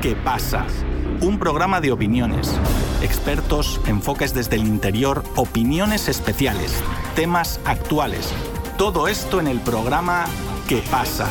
¿Qué pasa? Un programa de opiniones, expertos, enfoques desde el interior, opiniones especiales, temas actuales. Todo esto en el programa ¿Qué pasa?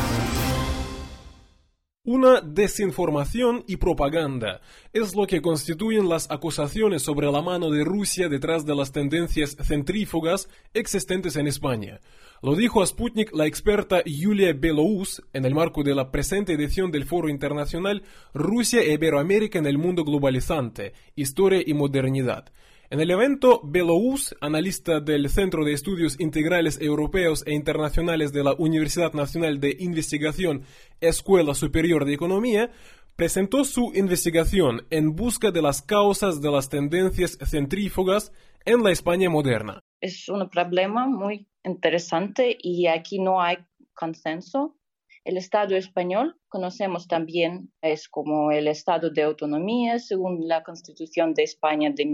Una desinformación y propaganda es lo que constituyen las acusaciones sobre la mano de Rusia detrás de las tendencias centrífugas existentes en España. Lo dijo a Sputnik la experta Yulia Belouz en el marco de la presente edición del Foro Internacional Rusia e Iberoamérica en el Mundo Globalizante, Historia y Modernidad. En el evento, Belouz, analista del Centro de Estudios Integrales Europeos e Internacionales de la Universidad Nacional de Investigación, Escuela Superior de Economía, presentó su investigación en busca de las causas de las tendencias centrífugas en la España moderna. Es un problema muy interesante y aquí no hay consenso. El Estado español, conocemos también, es como el Estado de autonomía según la Constitución de España de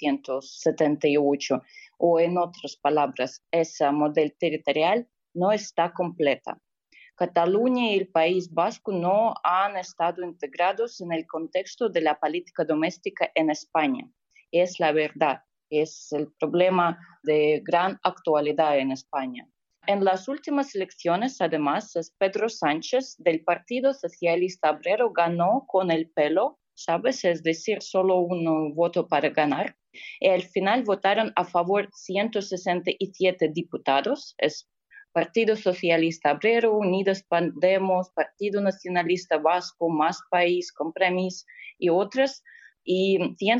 1978, o en otras palabras, ese modelo territorial no está completa. Cataluña y el País Vasco no han estado integrados en el contexto de la política doméstica en España. Es la verdad, es el problema de gran actualidad en España. En las últimas elecciones, además, Pedro Sánchez del Partido Socialista Obrero ganó con el pelo, ¿sabes? Es decir, solo un voto para ganar. Y al final votaron a favor 167 diputados. Es Partido Socialista Obrero, Unidos Podemos, Partido Nacionalista Vasco, Más País, Compromís y otras. Y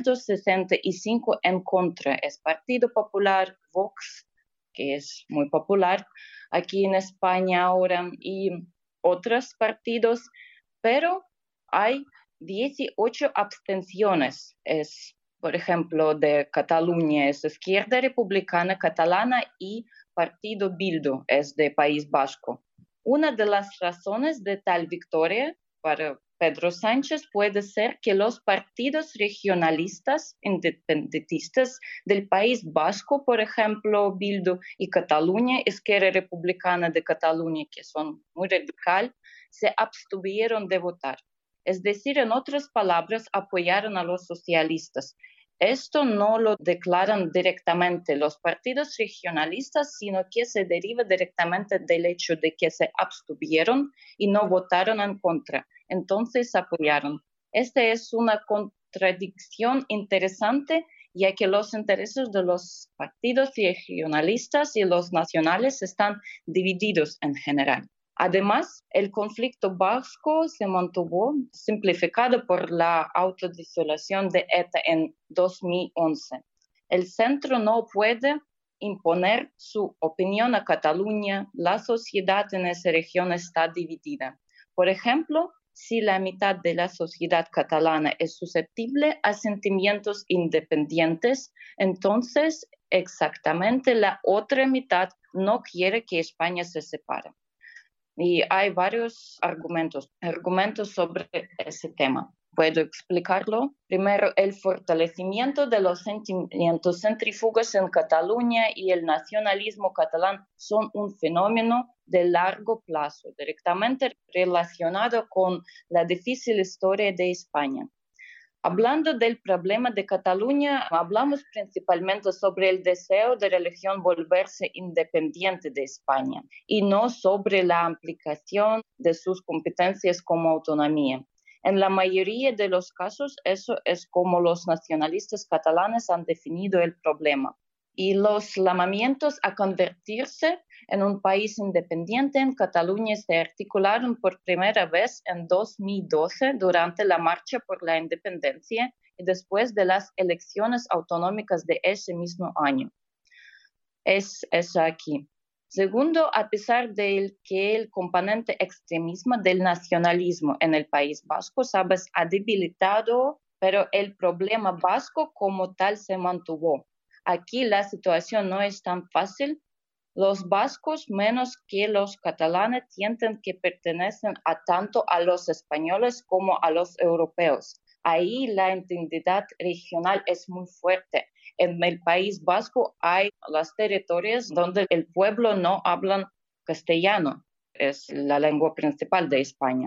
165 en contra. Es Partido Popular, Vox, que es muy popular aquí en España ahora, y otros partidos, pero hay 18 abstenciones. Es, por ejemplo, de Cataluña, es Izquierda Republicana Catalana y Partido Bildu, es de País Vasco. Una de las razones de tal victoria para Pedro Sánchez puede ser que los partidos regionalistas independentistas del País Vasco, por ejemplo, Bildu y Cataluña, Esquerra Republicana de Cataluña, que son muy radical, se abstuvieron de votar. Es decir, en otras palabras, apoyaron a los socialistas. Esto no lo declaran directamente los partidos regionalistas, sino que se deriva directamente del hecho de que se abstuvieron y no votaron en contra. Entonces apoyaron. Esta es una contradicción interesante, ya que los intereses de los partidos regionalistas y los nacionales están divididos en general. Además, el conflicto vasco se mantuvo simplificado por la autodisolución de ETA en 2011. El centro no puede imponer su opinión a Cataluña. La sociedad en esa región está dividida. Por ejemplo, si la mitad de la sociedad catalana es susceptible a sentimientos independientes, entonces exactamente la otra mitad no quiere que España se separe. Y hay varios argumentos sobre ese tema. ¿Puedo explicarlo? Primero, el fortalecimiento de los sentimientos centrífugos en Cataluña y el nacionalismo catalán son un fenómeno de largo plazo, directamente relacionado con la difícil historia de España. Hablando del problema de Cataluña, hablamos principalmente sobre el deseo de la región volverse independiente de España y no sobre la aplicación de sus competencias como autonomía. En la mayoría de los casos, eso es como los nacionalistas catalanes han definido el problema. Y los llamamientos a convertirse en un país independiente en Cataluña se articularon por primera vez en 2012 durante la Marcha por la Independencia y después de las elecciones autonómicas de ese mismo año. Es aquí. Segundo, a pesar de que el componente extremismo del nacionalismo en el País Vasco, sabes, ha debilitado, pero el problema vasco como tal se mantuvo. Aquí la situación no es tan fácil. Los vascos, menos que los catalanes, sienten que pertenecen tanto a los españoles como a los europeos. Ahí la identidad regional es muy fuerte. En el País Vasco hay los territorios donde el pueblo no habla castellano, es la lengua principal de España.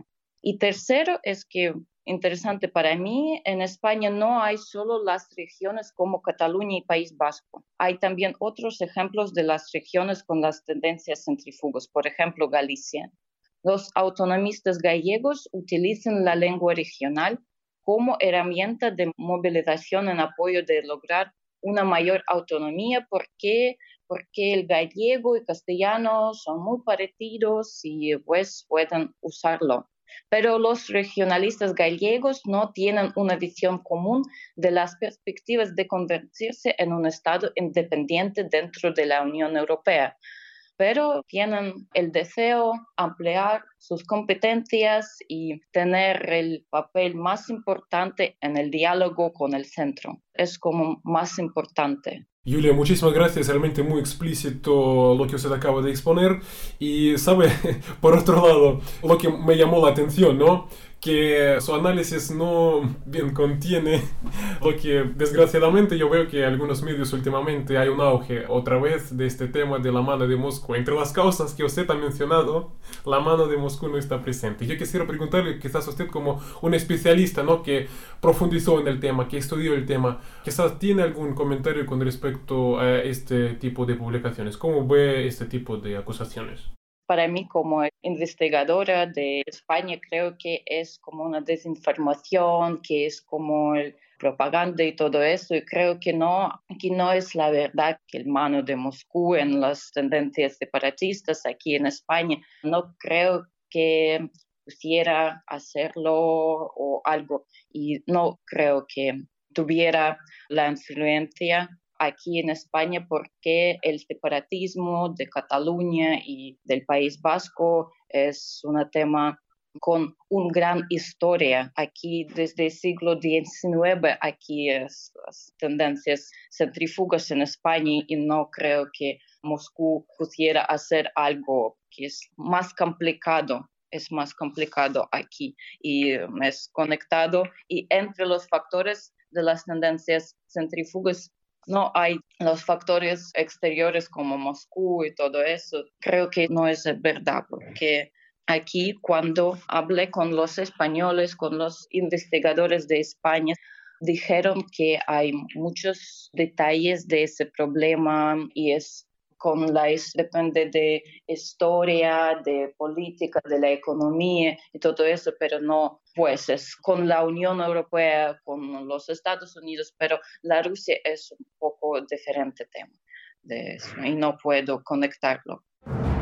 Y tercero es que, interesante para mí, en España no hay solo las regiones como Cataluña y País Vasco. Hay también otros ejemplos de las regiones con las tendencias centrífugas, por ejemplo, Galicia. Los autonomistas gallegos utilizan la lengua regional como herramienta de movilización en apoyo de lograr una mayor autonomía porque el gallego y castellano son muy parecidos y pues pueden usarlo. Pero los regionalistas gallegos no tienen una visión común de las perspectivas de convertirse en un Estado independiente dentro de la Unión Europea, pero tienen el deseo de ampliar sus competencias y tener el papel más importante en el diálogo con el centro. Es como más importante. Julia, muchísimas gracias, realmente muy explícito lo que usted acaba de exponer y sabe, por otro lado, lo que me llamó la atención, ¿no? Que su análisis no bien contiene lo que desgraciadamente yo veo que algunos medios últimamente hay un auge otra vez de este tema de la mano de Moscú. Entre las causas que usted ha mencionado, la mano de Moscú no está presente. Yo quisiera preguntarle, quizás usted como un especialista, ¿no? Que profundizó en el tema, que estudió el tema, quizás tiene algún comentario con respecto a este tipo de publicaciones. ¿Cómo ve este tipo de acusaciones? Para mí, como investigadora de España, creo que es como una desinformación, que es como propaganda y todo eso, y creo que no es la verdad que el mano de Moscú en las tendencias separatistas aquí en España. No creo que pudiera hacerlo o algo, y no creo que tuviera la influencia aquí en España porque el separatismo de Cataluña y del País Vasco es un tema con una gran historia. Aquí desde el siglo XIX, aquí es las tendencias centrífugas en España y no creo que Moscú pudiera hacer algo que es más complicado. Es más complicado aquí y es conectado y entre los factores de las tendencias centrífugas no hay los factores exteriores como Moscú y todo eso. Creo que no es verdad, porque aquí cuando hablé con los españoles, con los investigadores de España, dijeron que hay muchos detalles de ese problema y depende de historia, de política, de la economía y todo eso, pero no, pues es con la Unión Europea, con los Estados Unidos, pero la Rusia es un poco diferente tema de eso y no puedo conectarlo.